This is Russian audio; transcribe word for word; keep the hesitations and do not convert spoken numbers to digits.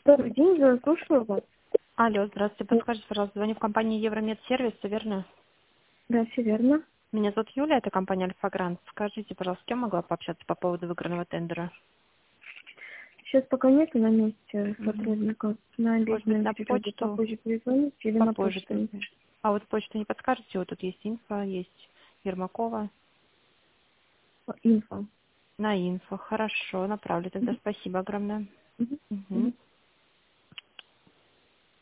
Добрый день, я слушаю вас. Алло, здравствуйте. Э, Подскажите, пожалуйста, звоню в компанию Евромед Сервис, всё верно? Да, все верно. Меня зовут Юля, это компания Альфа Грант. Скажите, пожалуйста, с кем могла пообщаться по поводу выигранного тендера? Сейчас пока нету на месте Мгм. сотрудника. На Может быть, обеденном на перерыве почту? попозже перезвонить или на Попозже почту. перезвоню. А вот почту не подскажете? Вот тут есть инфо, есть Ермакова. Э, Инфо. На инфо. Хорошо, направлю тогда. Мгм. Спасибо огромное. Мгм. Мгм. Мгм.